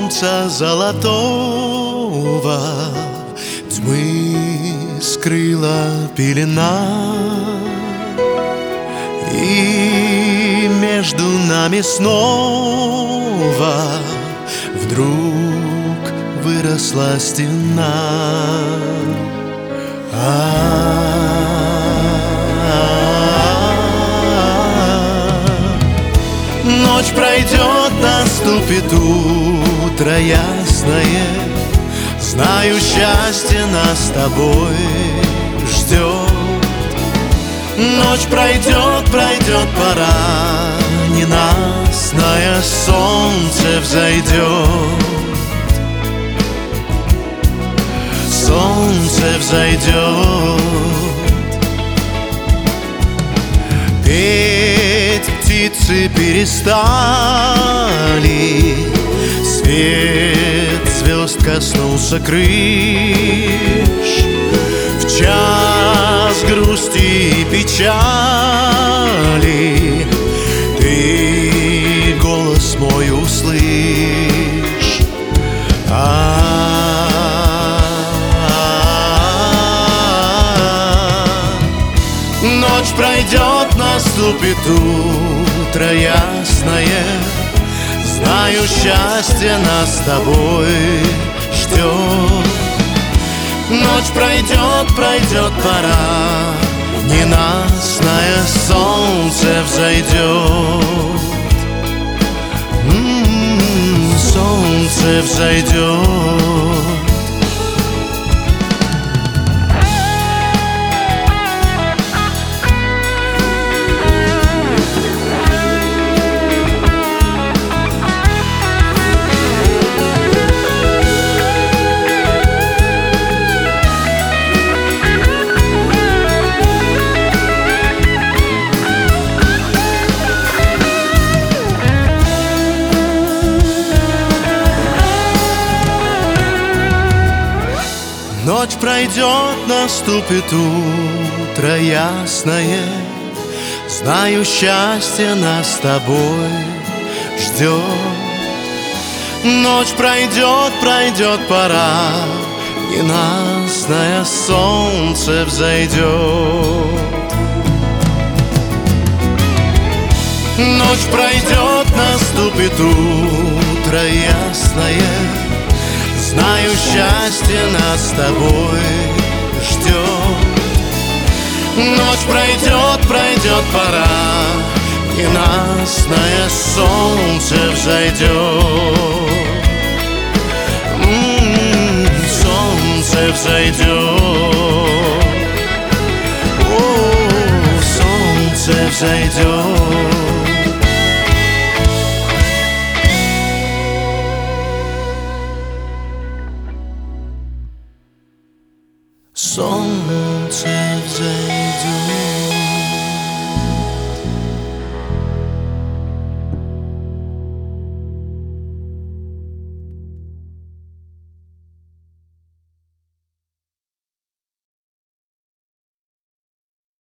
солнца золотого тьмы скрыла пелена, и между нами снова вдруг выросла стена. Ночь пройдет, наступит утро ясное, знаю, счастье нас с тобой ждет. Ночь пройдет, пройдет пора, ненастное солнце взойдет. Солнце взойдет. Петь птицы перестали, свет звезд коснулся крыш. В час грусти и печали ты голос мой услышь. Ночь пройдет, наступит утро ясное, знаю, счастье нас с тобой ждет. Ночь пройдет, пройдет пора, ненастное солнце взойдет. Солнце взойдет. Ночь пройдет, наступит утро ясное, знаю, счастье нас с тобой ждет. Ночь пройдет, пройдет пора, ненастное солнце взойдет. Ночь пройдет, наступит утро ясное, знаю, счастье нас с тобой ждет. Ночь пройдет, пройдет пора, ненастное солнце взойдет. Солнце взойдет. Солнце взойдет.